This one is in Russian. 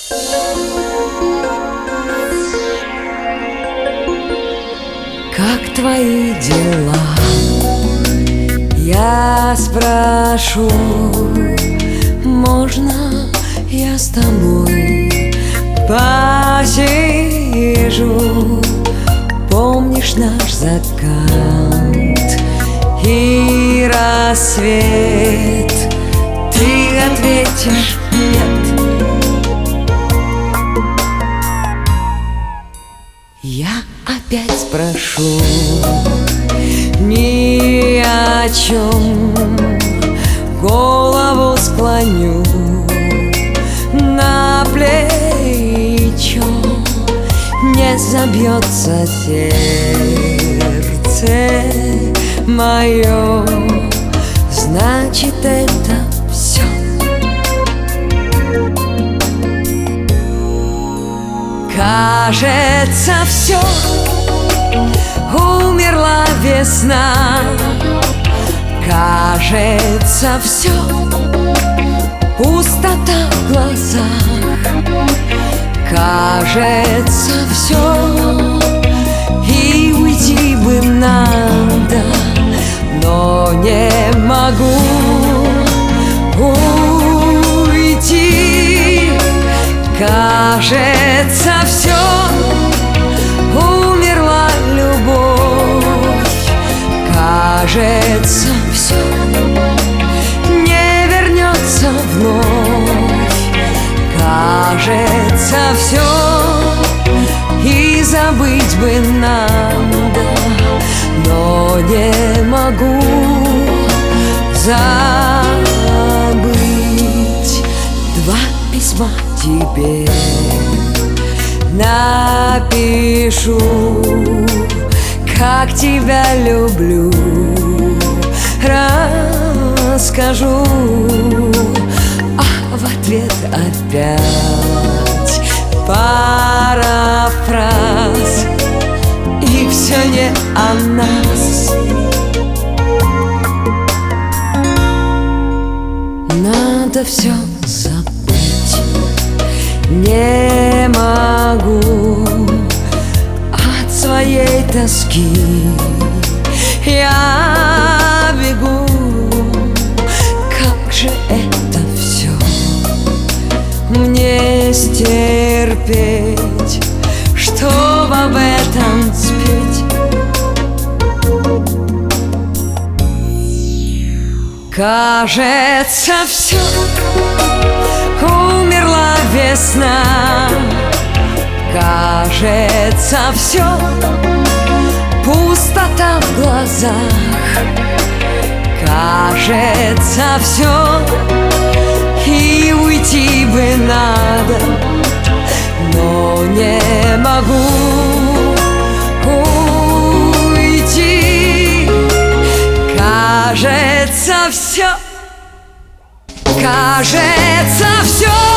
Как твои дела? Я спрошу, можно я с тобой посижу? Помнишь наш закат и рассвет? Ты ответишь нет. Я опять спрошу ни о чем, голову склоню на плечо. Не забьется сердце мое, значит это все. Кажется, все, умерла весна. Кажется, все, пустота в глазах. Кажется, все, и уйти бы надо, но не могу уйти. Кажется, все, умерла любовь. Кажется, все, не вернется вновь. Кажется, все, и забыть бы надо, но не могу забыть. Два письма тебе напишу, как тебя люблю, расскажу, а в ответ опять парафраз, и все не о нас. Надо все забыть, не могу от своей тоски. Я бегу, как же это все мне стерпеть, чтоб об этом спеть. Кажется, все, умерла весна. Кажется, все, пустота в глазах. Кажется, все, и уйти бы надо, но не могу уйти. Кажется, все, кажется, все.